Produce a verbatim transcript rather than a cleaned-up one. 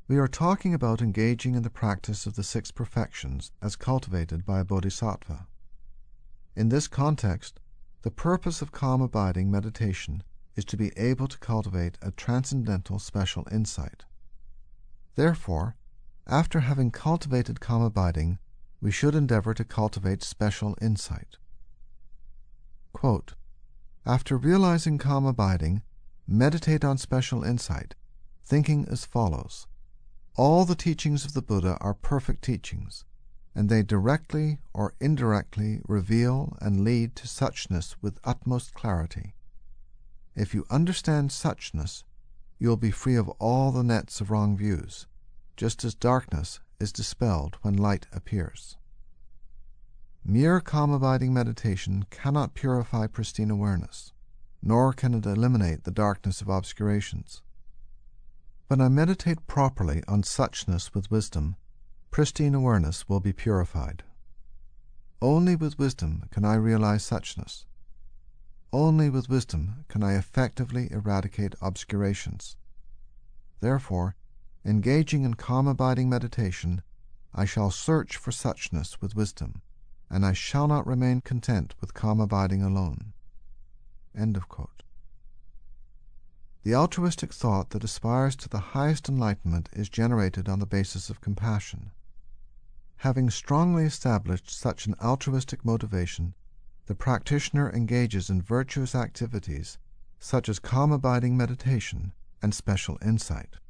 We are talking about engaging in the practice of the six perfections as cultivated by a bodhisattva. In this context, the purpose of calm abiding meditation is to be able to cultivate a transcendental special insight. Therefore, after having cultivated calm abiding, we should endeavor to cultivate special insight. Quote, "After realizing calm abiding, meditate on special insight, thinking as follows. All the teachings of the Buddha are perfect teachings, and they directly or indirectly reveal and lead to suchness with utmost clarity. If you understand suchness, you will be free of all the nets of wrong views, just as darkness is dispelled when light appears." Mere calm abiding meditation cannot purify pristine awareness, nor can it eliminate the darkness of obscurations. When I meditate properly on suchness with wisdom, pristine awareness will be purified. Only with wisdom can I realize suchness. Only with wisdom can I effectively eradicate obscurations. Therefore, engaging in calm abiding meditation, I shall search for suchness with wisdom, and I shall not remain content with calm abiding alone. End of quote. The altruistic thought that aspires to the highest enlightenment is generated on the basis of compassion. Having strongly established such an altruistic motivation, the practitioner engages in virtuous activities such as calm abiding meditation and special insight.